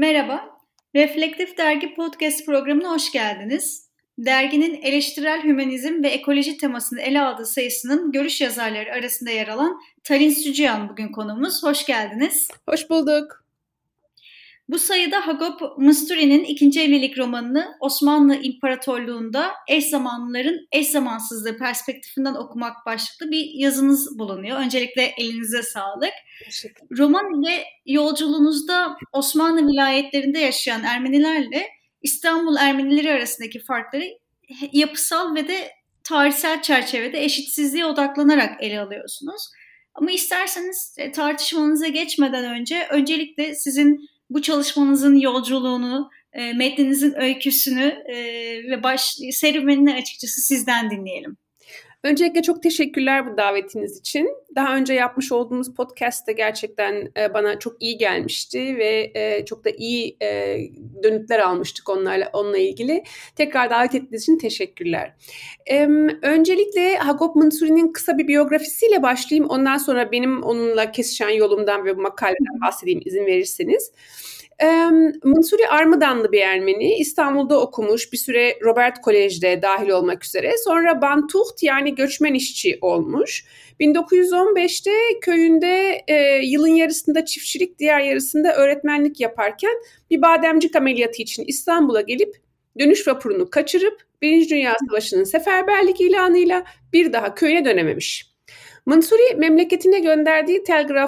Merhaba, Reflektif Dergi Podcast programına hoş geldiniz. Derginin eleştirel hümanizm ve ekoloji temasını ele aldığı sayısının görüş yazarları arasında yer alan Talin Sücüyan bugün konuğumuz. Hoş geldiniz. Hoş bulduk. Bu sayıda Hagop Mısturi'nin ikinci evlilik romanını Osmanlı İmparatorluğu'nda eş zamanlıların eş zamansızlığı perspektifinden okumak başlıklı bir yazınız bulunuyor. Öncelikle elinize sağlık. Roman ile yolculuğunuzda Osmanlı vilayetlerinde yaşayan Ermenilerle İstanbul Ermenileri arasındaki farkları yapısal ve de tarihsel çerçevede eşitsizliğe odaklanarak ele alıyorsunuz. Ama isterseniz tartışmanıza geçmeden öncelikle sizin bu çalışmanızın yolculuğunu, metninizin öyküsünü ve serüvenini açıkçası sizden dinleyelim. Öncelikle çok teşekkürler bu davetiniz için. Daha önce yapmış olduğumuz podcast'te gerçekten bana çok iyi gelmişti ve çok da iyi dönütler almıştık onunla ilgili. Tekrar davet ettiğiniz için teşekkürler. Öncelikle Hagop Mınturi'nin kısa bir biyografisiyle başlayayım. Ondan sonra benim onunla kesişen yolumdan ve bu makaleden bahsedeyim izin verirseniz. Mınturi Armıdanlı bir Ermeni. İstanbul'da okumuş, bir süre Robert Kolej'de dahil olmak üzere. Sonra Bantuht yani göçmen işçi olmuş. 1915'te köyünde yılın yarısında çiftçilik, diğer yarısında öğretmenlik yaparken bir bademcik ameliyatı için İstanbul'a gelip dönüş vapurunu kaçırıp Birinci Dünya Savaşı'nın seferberlik ilanıyla bir daha köyüne dönememiş. Mınturi memleketine gönderdiği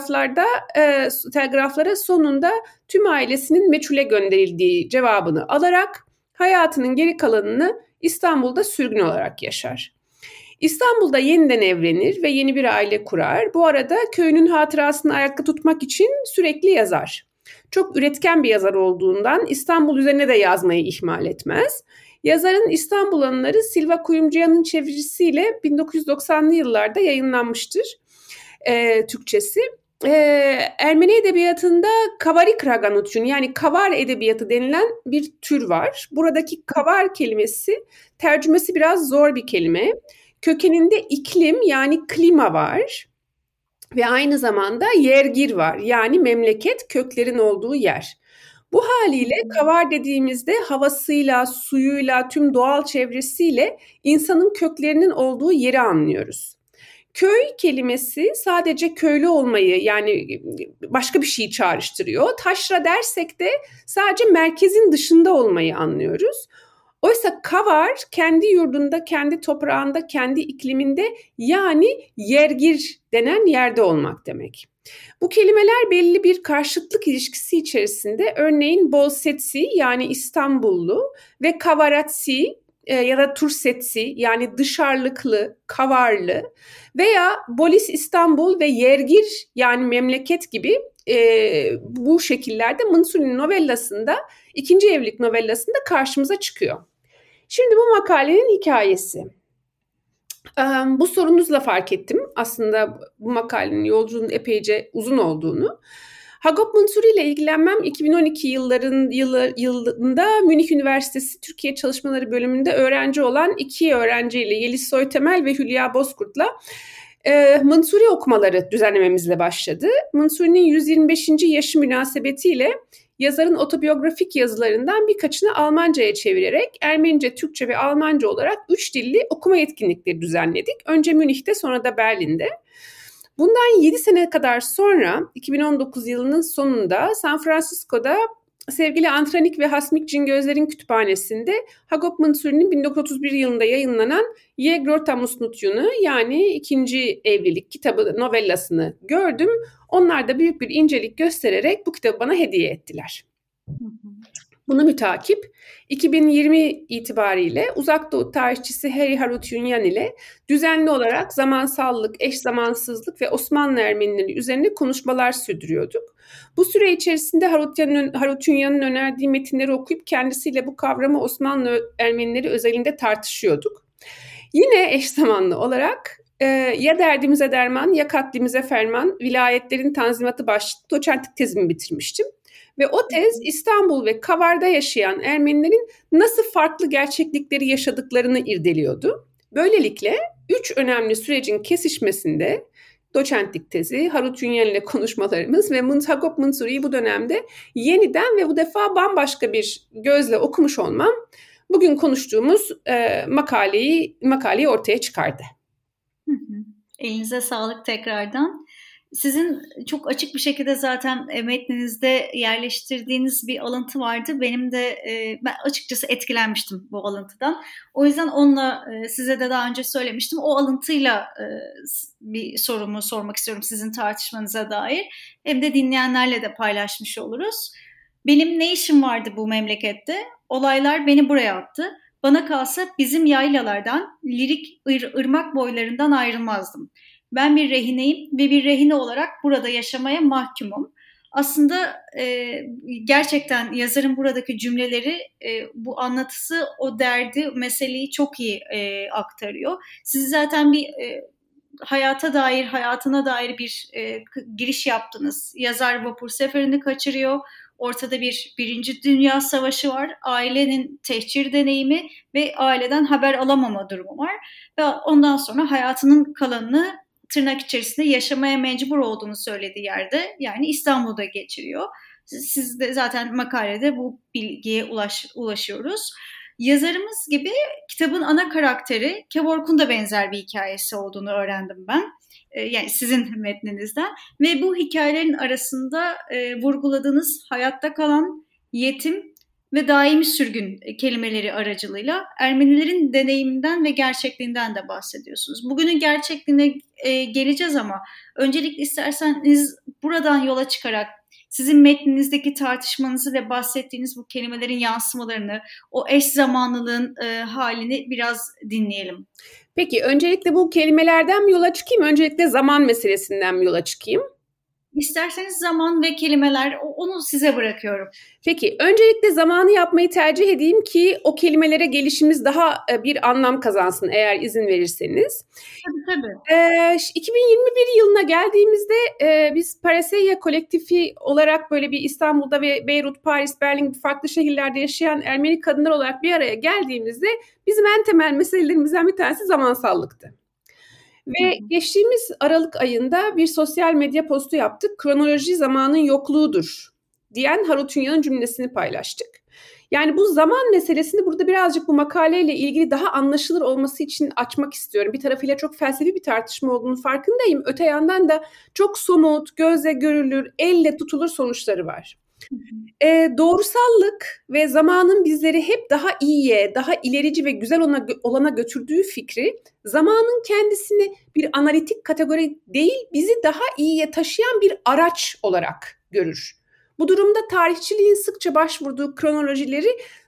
telgraflara sonunda tüm ailesinin meçhule gönderildiği cevabını alarak hayatının geri kalanını İstanbul'da sürgün olarak yaşar. İstanbul'da yeniden evlenir ve yeni bir aile kurar. Bu arada köyünün hatırasını ayakta tutmak için sürekli yazar. Çok üretken bir yazar olduğundan İstanbul üzerine de yazmayı ihmal etmez. Yazarın İstanbul Anıları Silva Kuyumcuyan'ın çevirisiyle 1990'lı yıllarda yayınlanmıştır Türkçesi. Ermeni edebiyatında kavarik raganutçun yani kavar edebiyatı denilen bir tür var. Buradaki kavar kelimesi tercümesi biraz zor bir kelime. Kökeninde iklim yani klima var ve aynı zamanda yergir var yani memleket köklerin olduğu yer. Bu haliyle kavar dediğimizde havasıyla, suyuyla, tüm doğal çevresiyle insanın köklerinin olduğu yeri anlıyoruz. Köy kelimesi sadece köylü olmayı yani başka bir şeyi çağrıştırıyor. Taşra dersek de sadece merkezin dışında olmayı anlıyoruz. Oysa kavar kendi yurdunda, kendi toprağında, kendi ikliminde yani yergir denen yerde olmak demek. Bu kelimeler belli bir karşıtlık ilişkisi içerisinde örneğin Bolsetsi yani İstanbullu ve Kavaratsi ya da Tursetsi yani dışarılıklı, kavarlı veya Bolis İstanbul ve Yergir yani memleket gibi bu şekillerde Mınturi'nin novellasında, ikinci evlilik novellasında karşımıza çıkıyor. Şimdi bu makalenin hikayesi. Bu sorunuzla fark ettim aslında bu makalenin yolculuğunun epeyce uzun olduğunu. Hagop Mınturi ile ilgilenmem 2012 yılında Münih Üniversitesi Türkiye Çalışmaları bölümünde öğrenci olan iki öğrenciyle Yeliz Soytemel ve Hülya Bozkurt'la Mınturi okumaları düzenlememizle başladı. Mınturi'nin 125. yaşı münasebetiyle yazarın otobiyografik yazılarından birkaçını Almanca'ya çevirerek Ermenice, Türkçe ve Almanca olarak 3 dilli okuma etkinlikleri düzenledik. Önce Münih'te sonra da Berlin'de. Bundan 7 sene kadar sonra 2019 yılının sonunda San Francisco'da sevgili Antranik ve Hasmik Cingözler'in kütüphanesinde Hagop Mınturi'nin 1931 yılında yayınlanan Yegrota Musnutyun'u yani ikinci evlilik kitabı novellasını gördüm. Onlar da büyük bir incelik göstererek bu kitabı bana hediye ettiler. Bunu mütakip 2020 itibariyle Uzak Doğu tarihçisi Harry Harutyunyan ile düzenli olarak zamansallık, eşzamansızlık ve Osmanlı Ermenileri üzerine konuşmalar sürdürüyorduk. Bu süre içerisinde Harutyunyan'ın önerdiği metinleri okuyup kendisiyle bu kavramı Osmanlı Ermenileri özelinde tartışıyorduk. Yine eş zamanlı olarak ya derdimize derman ya katlimize ferman vilayetlerin tanzimatı başlıklı doçentlik tezimi bitirmiştim. Ve o tez İstanbul ve Kavar'da yaşayan Ermenilerin nasıl farklı gerçeklikleri yaşadıklarını irdeliyordu. Böylelikle 3 önemli sürecin kesişmesinde doçentlik tezi, Harut Ünyen ile konuşmalarımız ve Hagop Mansur'u bu dönemde yeniden ve bu defa bambaşka bir gözle okumuş olmam bugün konuştuğumuz makaleyi ortaya çıkardı. Elinize sağlık tekrardan. Sizin çok açık bir şekilde zaten metninizde yerleştirdiğiniz bir alıntı vardı. Benim de ben açıkçası etkilenmiştim bu alıntıdan. O yüzden onunla size de daha önce söylemiştim. O alıntıyla bir sorumu sormak istiyorum sizin tartışmanıza dair. Hem de dinleyenlerle de paylaşmış oluruz. Benim ne işim vardı bu memlekette? Olaylar beni buraya attı. Bana kalsa bizim yaylalardan, lirik ırmak boylarından ayrılmazdım. Ben bir rehineyim ve bir rehine olarak burada yaşamaya mahkumum. Aslında gerçekten yazarın buradaki cümleleri, bu anlatısı o derdi, meseleyi çok iyi aktarıyor. Siz zaten bir hayatına dair bir giriş yaptınız. Yazar vapur seferini kaçırıyor. Ortada bir Birinci Dünya Savaşı var. Ailenin tehcir deneyimi ve aileden haber alamama durumu var. Ve ondan sonra hayatının kalanını tırnak içerisinde yaşamaya mecbur olduğunu söylediği yerde, yani İstanbul'da geçiriyor. Siz de zaten makalede bu bilgiye ulaşıyoruz. Yazarımız gibi kitabın ana karakteri Kevork'un da benzer bir hikayesi olduğunu öğrendim ben. Yani sizin metninizden. Ve bu hikayelerin arasında vurguladığınız hayatta kalan, yetim ve daimi sürgün kelimeleri aracılığıyla Ermenilerin deneyiminden ve gerçekliğinden de bahsediyorsunuz. Bugünün gerçekliğine geleceğiz ama öncelikle isterseniz buradan yola çıkarak sizin metninizdeki tartışmanızı ve bahsettiğiniz bu kelimelerin yansımalarını, o eş zamanlılığın halini biraz dinleyelim. Peki öncelikle bu kelimelerden mi yola çıkayım? Öncelikle zaman meselesinden mi yola çıkayım? İsterseniz zaman ve kelimeler, onu size bırakıyorum. Peki, öncelikle zamanı yapmayı tercih edeyim ki o kelimelere gelişimiz daha bir anlam kazansın eğer izin verirseniz. Tabii. 2021 yılına geldiğimizde biz Paraseya kolektifi olarak böyle bir İstanbul'da ve Beyrut, Paris, Berlin gibi farklı şehirlerde yaşayan Ermeni kadınlar olarak bir araya geldiğimizde bizim en temel meselelerimizden bir tanesi zamansallıktı. Ve geçtiğimiz Aralık ayında bir sosyal medya postu yaptık. Kronoloji zamanın yokluğudur diyen Harut Ünyen'in cümlesini paylaştık. Yani bu zaman meselesini burada birazcık bu makaleyle ilgili daha anlaşılır olması için açmak istiyorum. Bir tarafıyla çok felsefi bir tartışma olduğunu farkındayım. Öte yandan da çok somut, gözle görülür, elle tutulur sonuçları var. Doğrusallık ve zamanın bizleri hep daha iyiye, daha ilerici ve güzel olana götürdüğü fikri, zamanın kendisini bir analitik kategori değil, bizi daha iyiye taşıyan bir araç olarak görür. Bu durumda tarihçiliğin sıkça başvurduğu kronolojiler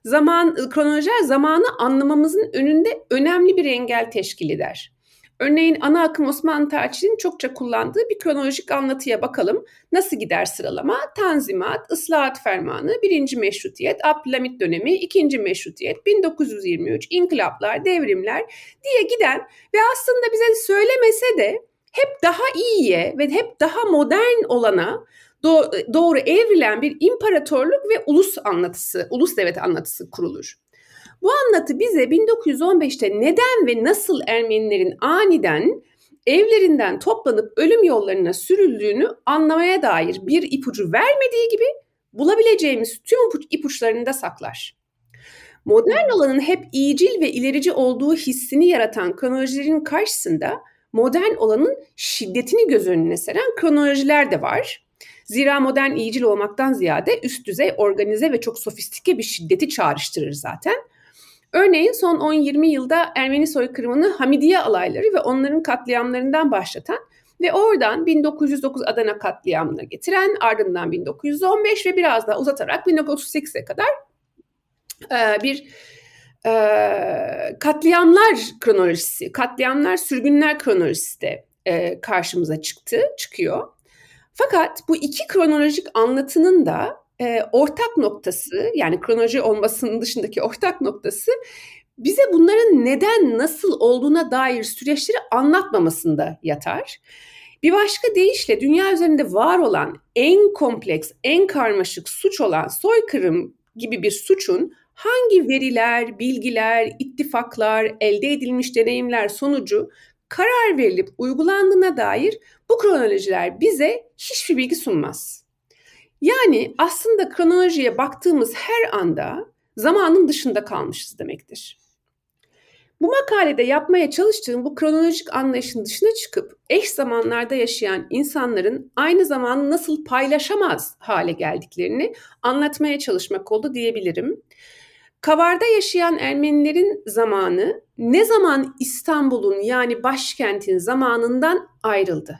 zamanı anlamamızın önünde önemli bir engel teşkil eder. Örneğin ana akım Osmanlı tarihçiliğinin çokça kullandığı bir kronolojik anlatıya bakalım. Nasıl gider sıralama? Tanzimat, Islahat Fermanı, 1. Meşrutiyet, Abdülhamit dönemi, 2. Meşrutiyet, 1923, inkılaplar, devrimler diye giden ve aslında bize söylemese de hep daha iyiye ve hep daha modern olana doğru evrilen bir imparatorluk ve ulus devlet anlatısı kurulur. Bu anlatı bize 1915'te neden ve nasıl Ermenilerin aniden evlerinden toplanıp ölüm yollarına sürüldüğünü anlamaya dair bir ipucu vermediği gibi bulabileceğimiz tüm ipuçlarını da saklar. Modern olanın hep iyicil ve ilerici olduğu hissini yaratan kronolojilerin karşısında modern olanın şiddetini göz önüne seren kronolojiler de var. Zira modern iyicil olmaktan ziyade üst düzey, organize ve çok sofistike bir şiddeti çağrıştırır zaten. Örneğin son 10-20 yılda Ermeni soykırımını Hamidiye alayları ve onların katliamlarından başlatan ve oradan 1909 Adana katliamına getiren, ardından 1915 ve biraz daha uzatarak 1938'e kadar bir katliamlar kronolojisi, katliamlar, sürgünler kronolojisi de karşımıza çıkıyor. Fakat bu iki kronolojik anlatının da ortak noktası, yani kronoloji olmasının dışındaki ortak noktası bize bunların neden, nasıl olduğuna dair süreçleri anlatmamasında yatar. Bir başka deyişle dünya üzerinde var olan en kompleks, en karmaşık suç olan soykırım gibi bir suçun hangi veriler, bilgiler, ittifaklar, elde edilmiş deneyimler sonucu karar verilip uygulandığına dair bu kronolojiler bize hiçbir bilgi sunmaz. Yani aslında kronolojiye baktığımız her anda zamanın dışında kalmışız demektir. Bu makalede yapmaya çalıştığım bu kronolojik anlayışın dışına çıkıp eş zamanlarda yaşayan insanların aynı zamanı nasıl paylaşamaz hale geldiklerini anlatmaya çalışmak oldu diyebilirim. Kavar'da yaşayan Ermenilerin zamanı ne zaman İstanbul'un yani başkentin zamanından ayrıldı?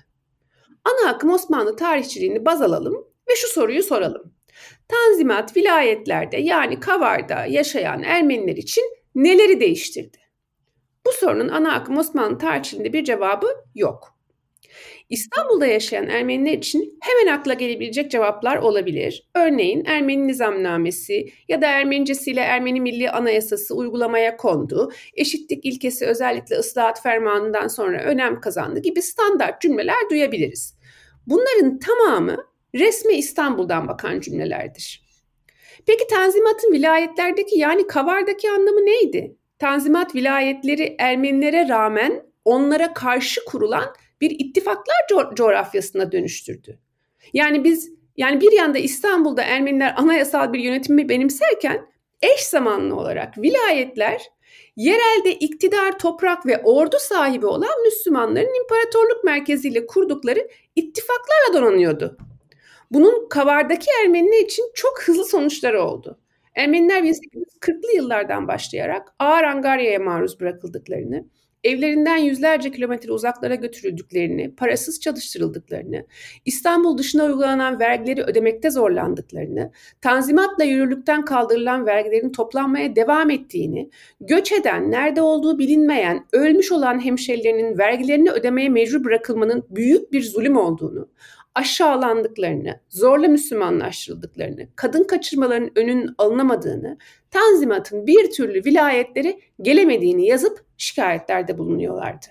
Ana akım Osmanlı tarihçiliğini baz alalım ve şu soruyu soralım. Tanzimat vilayetlerde yani Kavar'da yaşayan Ermeniler için neleri değiştirdi? Bu sorunun ana akım Osmanlı tarihçiliğinde bir cevabı yok. İstanbul'da yaşayan Ermeniler için hemen akla gelebilecek cevaplar olabilir. Örneğin Ermeni Nizamnamesi ya da Ermenicesiyle Ermeni Milli Anayasası uygulamaya kondu, eşitlik ilkesi özellikle Islahat Fermanı'ndan sonra önem kazandı gibi standart cümleler duyabiliriz. Bunların tamamı resme İstanbul'dan bakan cümlelerdir. Peki Tanzimat'ın vilayetlerdeki yani Kavar'daki anlamı neydi? Tanzimat vilayetleri Ermenilere rağmen onlara karşı kurulan bir ittifaklar coğrafyasına dönüştürdü. Yani bir yanda İstanbul'da Ermeniler anayasal bir yönetimi benimserken eş zamanlı olarak vilayetler yerelde iktidar, toprak ve ordu sahibi olan Müslümanların imparatorluk merkeziyle kurdukları ittifaklarla donanıyordu. Bunun Kavar'daki Ermeniler için çok hızlı sonuçları oldu. Ermeniler 1840'lı yıllardan başlayarak ağır angaryaya maruz bırakıldıklarını, evlerinden yüzlerce kilometre uzaklara götürüldüklerini, parasız çalıştırıldıklarını, İstanbul dışına uygulanan vergileri ödemekte zorlandıklarını, tanzimatla yürürlükten kaldırılan vergilerin toplanmaya devam ettiğini, göç eden, nerede olduğu bilinmeyen, ölmüş olan hemşerilerinin vergilerini ödemeye mecbur bırakılmanın büyük bir zulüm olduğunu, aşağılandıklarını, zorla Müslümanlaştırıldıklarını, kadın kaçırmalarının önünün alınamadığını, Tanzimat'ın bir türlü vilayetlere gelemediğini yazıp şikayetlerde bulunuyorlardı.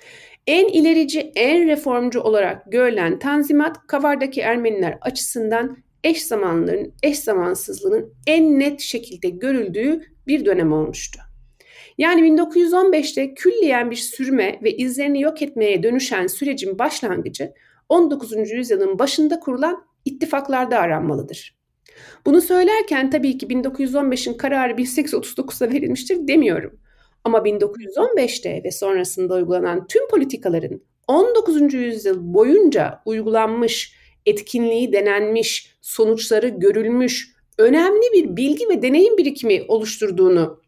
En ilerici, en reformcu olarak görülen Tanzimat, Kavar'daki Ermeniler açısından eş zamanların, eş zamansızlığının en net şekilde görüldüğü bir dönem olmuştu. Yani 1915'te külliyen bir sürme ve izlerini yok etmeye dönüşen sürecin başlangıcı 19. yüzyılın başında kurulan ittifaklarda aranmalıdır. Bunu söylerken tabii ki 1915'in kararı 1839'da verilmiştir demiyorum. Ama 1915'te ve sonrasında uygulanan tüm politikaların 19. yüzyıl boyunca uygulanmış, etkinliği denenmiş, sonuçları görülmüş, önemli bir bilgi ve deneyim birikimi oluşturduğuna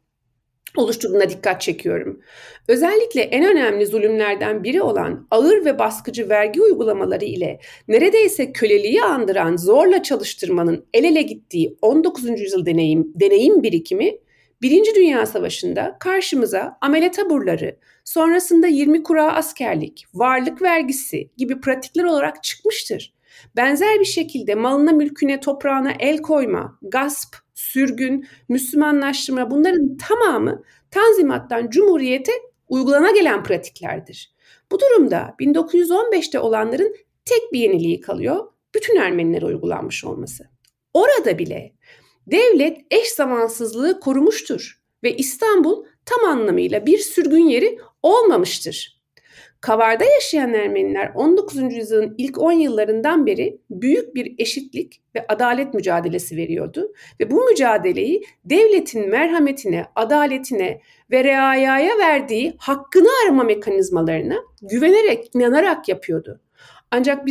dikkat çekiyorum. Özellikle en önemli zulümlerden biri olan ağır ve baskıcı vergi uygulamaları ile neredeyse köleliği andıran zorla çalıştırmanın el ele gittiği 19. yüzyıl deneyim birikimi, Birinci Dünya Savaşı'nda karşımıza amele taburları, sonrasında 20 kura askerlik, varlık vergisi gibi pratikler olarak çıkmıştır. Benzer bir şekilde malına, mülküne, toprağına el koyma, gasp, sürgün, Müslümanlaştırma bunların tamamı Tanzimat'tan Cumhuriyet'e uygulana gelen pratiklerdir. Bu durumda 1915'te olanların tek bir yeniliği kalıyor, bütün Ermenilere uygulanmış olması. Orada bile devlet eş zamansızlığı korumuştur ve İstanbul tam anlamıyla bir sürgün yeri olmamıştır. Kavar'da yaşayan Ermeniler 19. yüzyılın ilk 10 yıllarından beri büyük bir eşitlik ve adalet mücadelesi veriyordu. Ve bu mücadeleyi devletin merhametine, adaletine ve reayaya verdiği hakkını arama mekanizmalarına güvenerek, inanarak yapıyordu. Ancak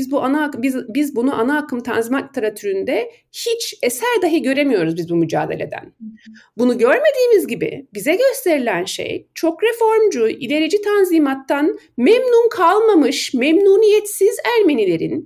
biz bunu ana akım Tanzimat literatüründe hiç eser dahi göremiyoruz biz bu mücadeleden. Bunu görmediğimiz gibi bize gösterilen şey çok reformcu, ilerici Tanzimat'tan memnun kalmamış, memnuniyetsiz Ermenilerin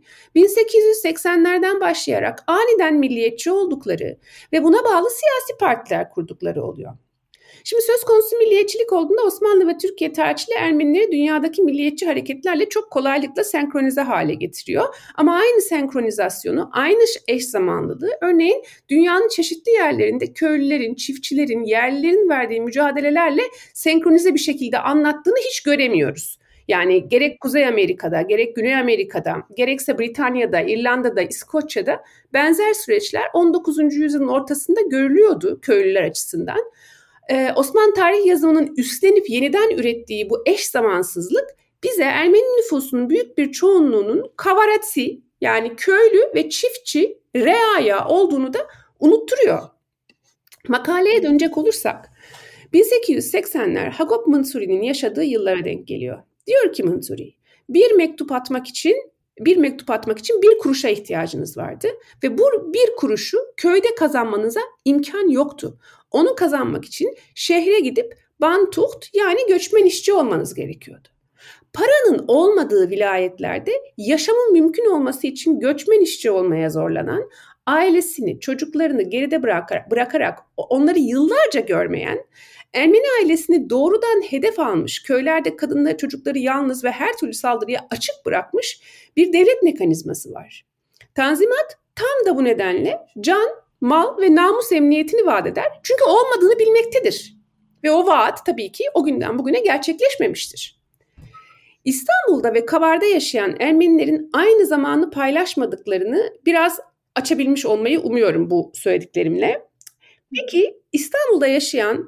1880'lerden başlayarak aniden milliyetçi oldukları ve buna bağlı siyasi partiler kurdukları oluyor. Şimdi söz konusu milliyetçilik olduğunda Osmanlı ve Türkiye tarihçileri Ermenileri dünyadaki milliyetçi hareketlerle çok kolaylıkla senkronize hale getiriyor. Ama aynı senkronizasyonu, aynı eş zamanlılığı örneğin dünyanın çeşitli yerlerinde köylülerin, çiftçilerin, yerlilerin verdiği mücadelelerle senkronize bir şekilde anlattığını hiç göremiyoruz. Yani gerek Kuzey Amerika'da, gerek Güney Amerika'da, gerekse Britanya'da, İrlanda'da, İskoçya'da benzer süreçler 19. yüzyılın ortasında görülüyordu köylüler açısından. Osmanlı tarih yazımının üstlenip yeniden ürettiği bu eş zamansızlık bize Ermeni nüfusunun büyük bir çoğunluğunun kavaratsi yani köylü ve çiftçi reaya olduğunu da unutturuyor. Makaleye dönecek olursak 1880'ler Hagop Mansur'un yaşadığı yıllara denk geliyor. Diyor ki Mansuri, bir mektup atmak için bir kuruşa ihtiyacınız vardı ve bu bir kuruşu köyde kazanmanıza imkan yoktu. Onu kazanmak için şehre gidip bantuht yani göçmen işçi olmanız gerekiyordu. Paranın olmadığı vilayetlerde yaşamın mümkün olması için göçmen işçi olmaya zorlanan, ailesini, çocuklarını geride bırakarak onları yıllarca görmeyen, Ermeni ailesini doğrudan hedef almış, köylerde kadınları, çocukları yalnız ve her türlü saldırıya açık bırakmış bir devlet mekanizması var. Tanzimat tam da bu nedenle can, mal ve namus emniyetini vaat eder. Çünkü olmadığını bilmektedir. Ve o vaat tabii ki o günden bugüne gerçekleşmemiştir. İstanbul'da ve Kavar'da yaşayan Ermenilerin aynı zamanı paylaşmadıklarını biraz açabilmiş olmayı umuyorum bu söylediklerimle. Peki İstanbul'daki yaşayan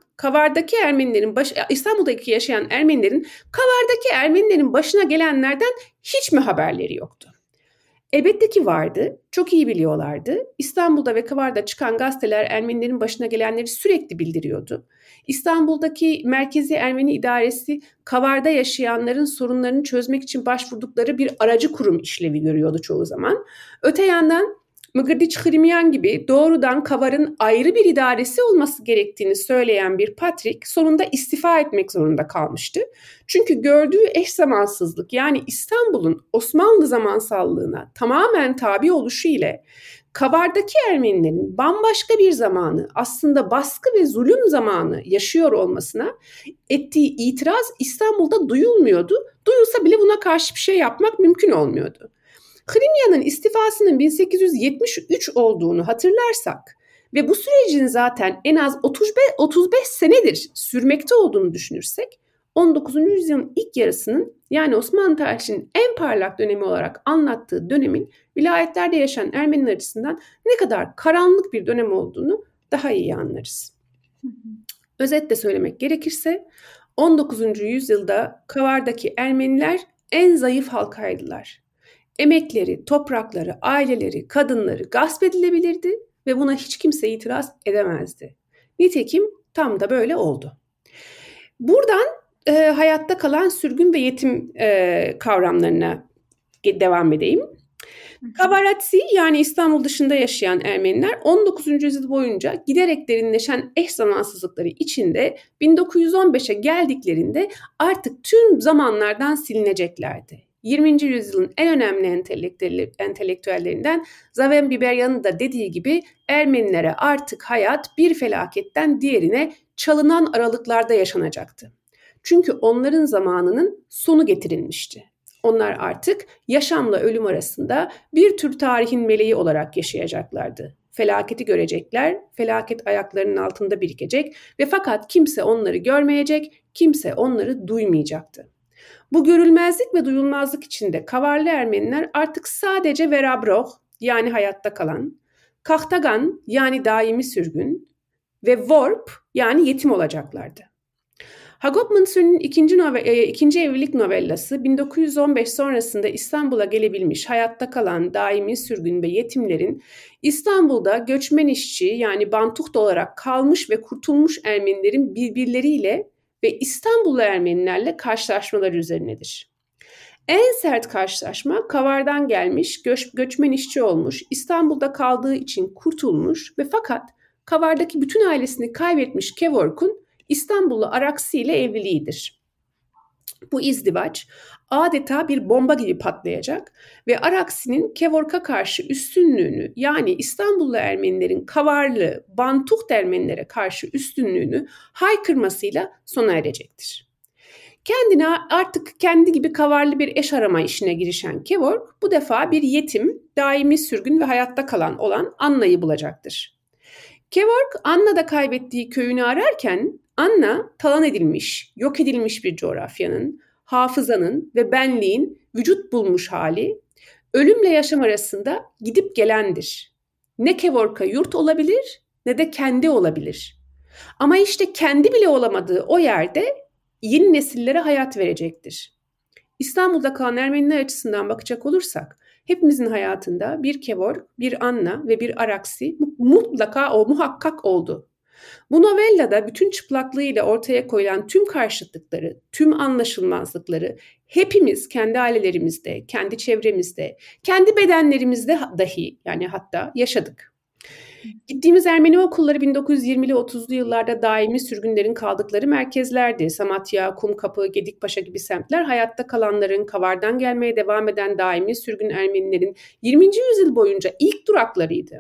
Kavar'daki Ermenilerin başına gelenlerden hiç mi haberleri yoktu? Elbette ki vardı, çok iyi biliyorlardı. İstanbul'da ve Kavar'da çıkan gazeteler Ermenilerin başına gelenleri sürekli bildiriyordu. İstanbul'daki Merkezi Ermeni İdaresi Kavar'da yaşayanların sorunlarını çözmek için başvurdukları bir aracı kurum işlevi görüyordu çoğu zaman. Öte yandan Mıgırdiç Hrimyan gibi doğrudan Kavar'ın ayrı bir idaresi olması gerektiğini söyleyen bir patrik sonunda istifa etmek zorunda kalmıştı. Çünkü gördüğü eş zamansızlık yani İstanbul'un Osmanlı zamansallığına tamamen tabi oluşu ile Kavar'daki Ermenilerin bambaşka bir zamanı aslında baskı ve zulüm zamanı yaşıyor olmasına ettiği itiraz İstanbul'da duyulmuyordu. Duyulsa bile buna karşı bir şey yapmak mümkün olmuyordu. Hrimyan'ın istifasının 1873 olduğunu hatırlarsak ve bu sürecin zaten en az 35 senedir sürmekte olduğunu düşünürsek 19. yüzyılın ilk yarısının yani Osmanlı tarihinin en parlak dönemi olarak anlattığı dönemin vilayetlerde yaşayan Ermeniler açısından ne kadar karanlık bir dönem olduğunu daha iyi anlarız. Özetle söylemek gerekirse 19. yüzyılda Kavar'daki Ermeniler en zayıf halkaydılar. Emekleri, toprakları, aileleri, kadınları gasp edilebilirdi ve buna hiç kimse itiraz edemezdi. Nitekim tam da böyle oldu. Buradan hayatta kalan sürgün ve yetim kavramlarına devam edeyim. Kavaratsi yani İstanbul dışında yaşayan Ermeniler 19. yüzyıl boyunca giderek derinleşen eş zamansızlıkları içinde 1915'e geldiklerinde artık tüm zamanlardan silineceklerdi. 20. yüzyılın en önemli entelektüellerinden Zaven Biberyan'ın da dediği gibi Ermenilere artık hayat bir felaketten diğerine çalınan aralıklarda yaşanacaktı. Çünkü onların zamanının sonu getirilmişti. Onlar artık yaşamla ölüm arasında bir tür tarihin meleği olarak yaşayacaklardı. Felaketi görecekler, felaket ayaklarının altında birikecek ve fakat kimse onları görmeyecek, kimse onları duymayacaktı. Bu görülmezlik ve duyulmazlık içinde Kavarlı Ermeniler artık sadece verabroh yani hayatta kalan, kahtagan yani daimi sürgün ve vorp yani yetim olacaklardı. Hagop Mansur'un ikinci evlilik novellası 1915 sonrasında İstanbul'a gelebilmiş hayatta kalan daimi sürgün ve yetimlerin İstanbul'da göçmen işçi yani bantuht olarak kalmış ve kurtulmuş Ermenilerin birbirleriyle ve İstanbullu Ermenilerle karşılaşmaları üzerinedir. En sert karşılaşma Kavar'dan gelmiş, göçmen işçi olmuş, İstanbul'da kaldığı için kurtulmuş ve fakat Kavar'daki bütün ailesini kaybetmiş Kevork'un İstanbullu Araksi ile evliliğidir. Bu izdivaç adeta bir bomba gibi patlayacak ve Araksi'nin Kevork'a karşı üstünlüğünü yani İstanbullu Ermenilerin Kavarlı, Bantuht Ermenilere karşı üstünlüğünü haykırmasıyla sona erecektir. Kendine artık kendi gibi Kavarlı bir eş arama işine girişen Kevork bu defa bir yetim, daimi sürgün ve hayatta kalan olan Anna'yı bulacaktır. Kevork Anna'da kaybettiği köyünü ararken Anna talan edilmiş, yok edilmiş bir coğrafyanın, hafızanın ve benliğin vücut bulmuş hali, ölümle yaşam arasında gidip gelendir. Ne Kevork'a yurt olabilir ne de kendi olabilir. Ama işte kendi bile olamadığı o yerde yeni nesillere hayat verecektir. İstanbul'da kalan Ermeniler açısından bakacak olursak hepimizin hayatında bir Kevork, bir Anna ve bir Araksi muhakkak oldu. Bu novellada bütün çıplaklığıyla ortaya koyulan tüm karşıtlıkları, tüm anlaşılmazlıkları hepimiz kendi ailelerimizde, kendi çevremizde, kendi bedenlerimizde dahi yani hatta yaşadık. Gittiğimiz Ermeni okulları 1920'li 30'lu yıllarda daimi sürgünlerin kaldıkları merkezlerdi. Samatya, Kumkapı, Gedikpaşa gibi semtler hayatta kalanların, Kavar'dan gelmeye devam eden daimi sürgün Ermenilerin 20. yüzyıl boyunca ilk duraklarıydı.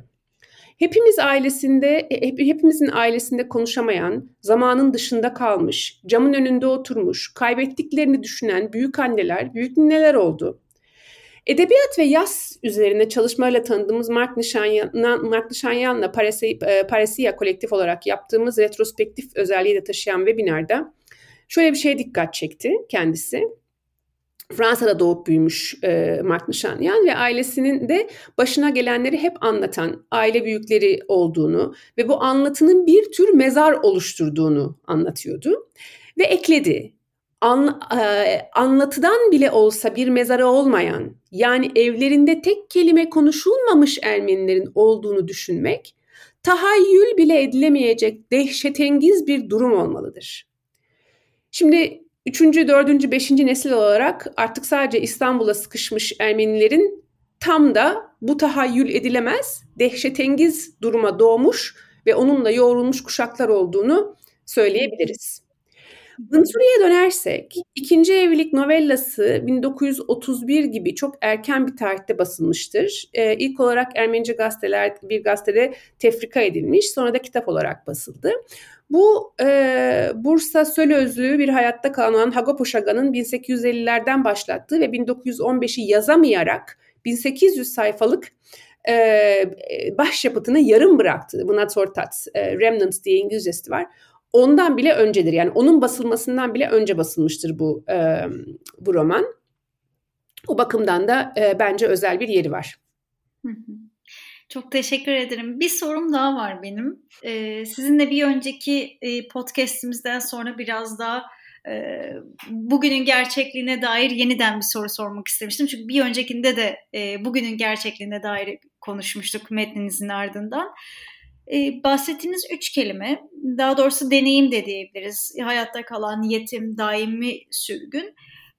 Hepimizin ailesinde konuşamayan, zamanın dışında kalmış, camın önünde oturmuş, kaybettiklerini düşünen büyük anneler, büyük nineler oldu. Edebiyat ve yaz üzerine çalışmalarla tanıdığımız Mark Nişanyan'la Parasiya kolektif olarak yaptığımız retrospektif özelliği de taşıyan webinarda şöyle bir şeye dikkat çekti kendisi. Fransa'da doğup büyümüş Mark Nişanyan ve ailesinin de başına gelenleri hep anlatan aile büyükleri olduğunu ve bu anlatının bir tür mezar oluşturduğunu anlatıyordu. Ve ekledi, anlatıdan bile olsa bir mezarı olmayan, yani evlerinde tek kelime konuşulmamış Ermenilerin olduğunu düşünmek, tahayyül bile edilemeyecek dehşetengiz bir durum olmalıdır. Şimdi 3. 4. 5. nesil olarak artık sadece İstanbul'a sıkışmış Ermenilerin tam da bu tahayyül edilemez, dehşetengiz duruma doğmuş ve onunla yoğrulmuş kuşaklar olduğunu söyleyebiliriz. Mınturi'ye dönersek, 2. Evlilik novellası 1931 gibi çok erken bir tarihte basılmıştır. İlk olarak Ermenice bir gazetede tefrika edilmiş, sonra da kitap olarak basıldı. Bu Bursa Sölözlü bir hayatta kalan olan Hagop Uşagan'ın 1850'lerden başlattığı ve 1915'i yazamayarak 1800 sayfalık başyapıtını yarım bıraktığı, Mnatortats, Remnants diye İngilizcesi var. Ondan bile öncedir. Yani onun basılmasından bile önce basılmıştır bu roman. O bakımdan da bence özel bir yeri var. Çok teşekkür ederim. Bir sorum daha var benim. Sizinle bir önceki podcastimizden sonra biraz daha bugünün gerçekliğine dair yeniden bir soru sormak istemiştim. Çünkü bir öncekinde de bugünün gerçekliğine dair konuşmuştuk metninizin ardından. Bahsettiğiniz 3 kelime, daha doğrusu deneyim de diyebiliriz. Hayatta kalan, yetim, daimi sürgün.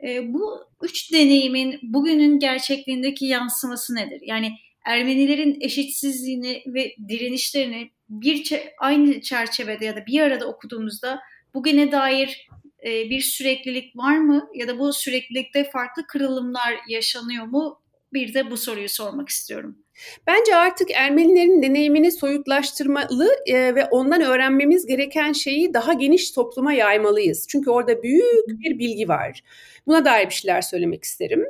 Bu 3 deneyimin bugünün gerçekliğindeki yansıması nedir? Yani Ermenilerin eşitsizliğini ve direnişlerini aynı çerçevede ya da bir arada okuduğumuzda bugüne dair bir süreklilik var mı? Ya da bu süreklilikte farklı kırılımlar yaşanıyor mu? Bir de bu soruyu sormak istiyorum. Bence artık Ermenilerin deneyimini soyutlaştırmalı ve ondan öğrenmemiz gereken şeyi daha geniş topluma yaymalıyız. Çünkü orada büyük bir bilgi var. Buna dair bir şeyler söylemek isterim.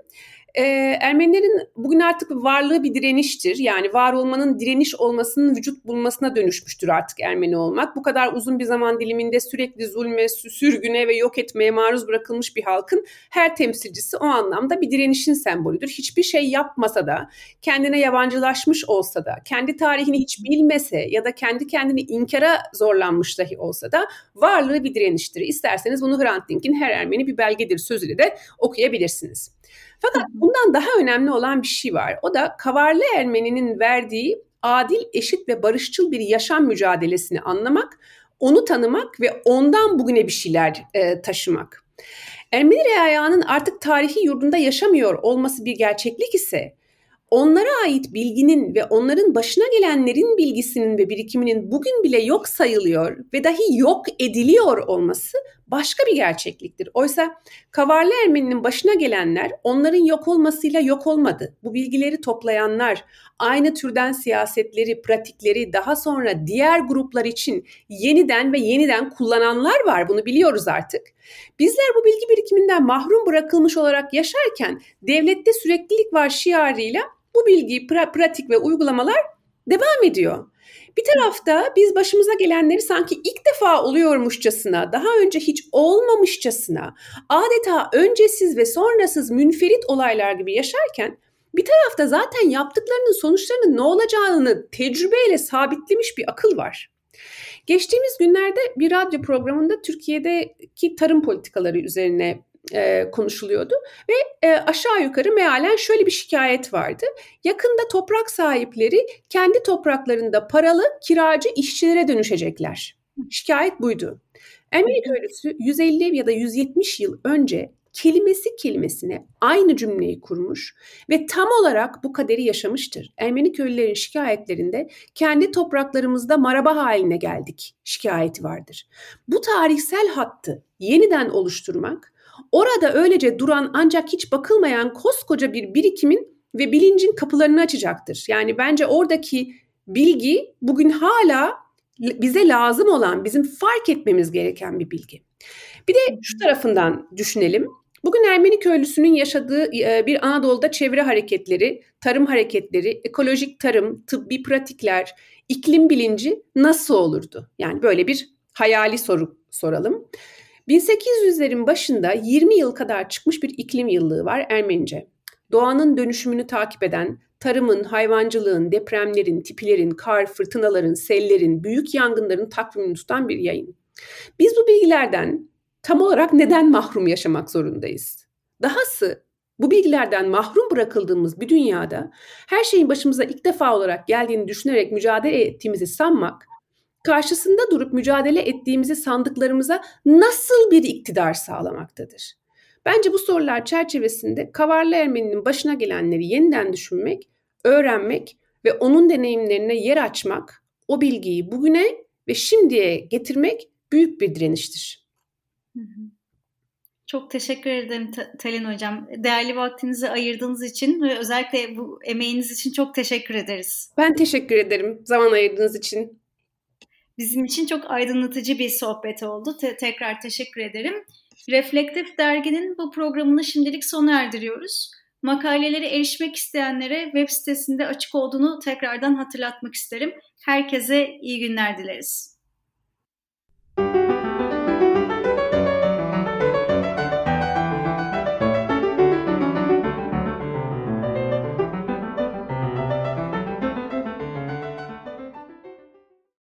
Ermenilerin bugün artık varlığı bir direniştir. Yani var olmanın direniş olmasının vücut bulmasına dönüşmüştür artık Ermeni olmak. Bu kadar uzun bir zaman diliminde sürekli zulme, sürgüne ve yok etmeye maruz bırakılmış bir halkın her temsilcisi o anlamda bir direnişin sembolüdür. Hiçbir şey yapmasa da, kendine yabancılaşmış olsa da, kendi tarihini hiç bilmese ya da kendi kendini inkara zorlanmış dahi olsa da varlığı bir direniştir. İsterseniz bunu Hrant Dink'in Her Ermeni bir belgedir sözüyle de okuyabilirsiniz. Fakat bundan daha önemli olan bir şey var. O da Kavarlı Ermeni'nin verdiği adil, eşit ve barışçıl bir yaşam mücadelesini anlamak, onu tanımak ve ondan bugüne bir şeyler taşımak. Ermeni reayağının artık tarihi yurdunda yaşamıyor olması bir gerçeklik ise, onlara ait bilginin ve onların başına gelenlerin bilgisinin ve birikiminin bugün bile yok sayılıyor ve dahi yok ediliyor olması başka bir gerçekliktir. Oysa Kavarlı Ermeni'nin başına gelenler onların yok olmasıyla yok olmadı. Bu bilgileri toplayanlar, aynı türden siyasetleri, pratikleri daha sonra diğer gruplar için yeniden ve yeniden kullananlar var. Bunu biliyoruz artık. Bizler bu bilgi birikiminden mahrum bırakılmış olarak yaşarken devlette süreklilik var şiarıyla bu bilgi, pratik ve uygulamalar devam ediyor. Bir tarafta biz başımıza gelenleri sanki ilk defa oluyormuşçasına, daha önce hiç olmamışçasına, adeta öncesiz ve sonrasız münferit olaylar gibi yaşarken, bir tarafta zaten yaptıklarının sonuçlarının ne olacağını tecrübeyle sabitlemiş bir akıl var. Geçtiğimiz günlerde bir radyo programında Türkiye'deki tarım politikaları üzerine konuşuluyordu ve aşağı yukarı mealen şöyle bir şikayet vardı. Yakında toprak sahipleri kendi topraklarında paralı kiracı işçilere dönüşecekler. Şikayet buydu. Ermeni köylüsü 150 ya da 170 yıl önce kelimesi kelimesine aynı cümleyi kurmuş ve tam olarak bu kaderi yaşamıştır. Ermeni köylülerin şikayetlerinde kendi topraklarımızda maraba haline geldik şikayeti vardır. Bu tarihsel hattı yeniden oluşturmak, orada öylece duran ancak hiç bakılmayan koskoca bir birikimin ve bilincin kapılarını açacaktır. Yani bence oradaki bilgi bugün hala bize lazım olan, bizim fark etmemiz gereken bir bilgi. Bir de şu tarafından düşünelim. Bugün Ermeni köylüsünün yaşadığı bir Anadolu'da çevre hareketleri, tarım hareketleri, ekolojik tarım, tıbbi pratikler, iklim bilinci nasıl olurdu? Yani böyle bir hayali soru soralım. 1800'lerin başında 20 yıl kadar çıkmış bir iklim yıllığı var Ermenice. Doğanın dönüşümünü takip eden, tarımın, hayvancılığın, depremlerin, tipilerin, kar, fırtınaların, sellerin, büyük yangınların takvimini tutan bir yayın. Biz bu bilgilerden tam olarak neden mahrum yaşamak zorundayız? Dahası bu bilgilerden mahrum bırakıldığımız bir dünyada her şeyin başımıza ilk defa olarak geldiğini düşünerek mücadele ettiğimizi sanmak, karşısında durup mücadele ettiğimizi sandıklarımıza nasıl bir iktidar sağlamaktadır? Bence bu sorular çerçevesinde Kavarlı Ermeni'nin başına gelenleri yeniden düşünmek, öğrenmek ve onun deneyimlerine yer açmak, o bilgiyi bugüne ve şimdiye getirmek büyük bir direniştir. Çok teşekkür ederim Talen Hocam. Değerli vaktinizi ayırdığınız için ve özellikle bu emeğiniz için çok teşekkür ederiz. Ben teşekkür ederim zaman ayırdığınız için. Bizim için çok aydınlatıcı bir sohbet oldu. Tekrar teşekkür ederim. Reflektif Dergi'nin bu programını şimdilik sona erdiriyoruz. Makalelere erişmek isteyenlere web sitesinde açık olduğunu tekrardan hatırlatmak isterim. Herkese iyi günler dileriz.